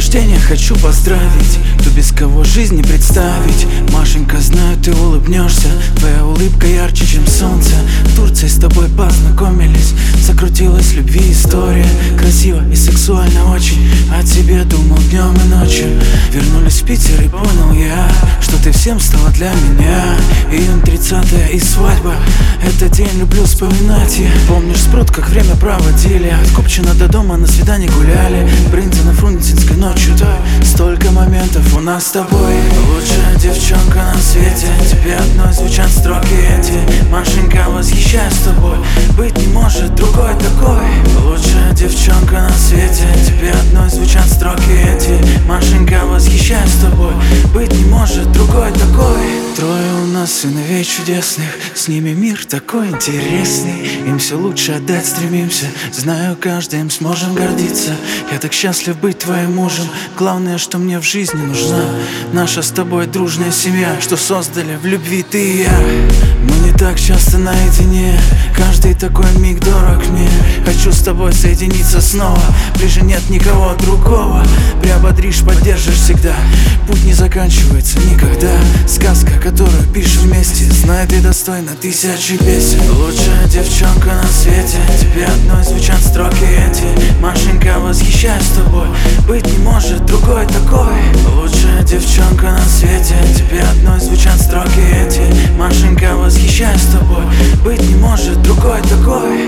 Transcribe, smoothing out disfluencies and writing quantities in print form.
рождения хочу поздравить, кто без кого жизнь не представить. Машенька, знаю, ты улыбнешься, твоя улыбка ярче, чем солнце. В Турции с тобой познакомились, закрутилась любви история. Красиво и сексуально очень, о тебе думал днем и ночью. Вернулись в Питер и понял я, что ты всем стала для меня. Июнь 30-е и свадьба, этот день люблю вспоминать я. Помнишь спрут, как время проводили, от Купчино до дома на свидание гуляли. Брынза на Фрунзенской ночью, да, столько моментов у нас с тобой. Лучшая девчонка на свете, тебе одной звучат строки эти. Машенька, восхищаюсь тобой, быть не может другой такой. Лучшая девчонка на свете, тебе одной звучат строки эти. Машенька, восхищаюсь тобой, быть не может другой такой. Трое у нас сыновей чудесных, с ними мир такой интересный. Им все лучше отдать стремимся, знаю, каждый им сможем гордиться. Я так счастлив быть твоим мужем, главное, что мне в жизни нужна наша с тобой дружная семья, что создали в любви ты и я. Мы не так часто наедине, каждый такой миг дорог мне. Хочу с тобой соединиться снова, ближе нет никого другого. Приободришь, поддержишь всегда, путь не заканчивается никогда. Сказка, которую пишем вместе, знай, ты достойна тысячи песен. Лучшая девчонка на свете, тебе одной звучат строки эти. Машенька, восхищаюсь тобой, быть не может другой такой. Лучшая девчонка на свете, тебе одной звучат строки эти. Машенька, восхищаюсь тобой, быть не может другой такой.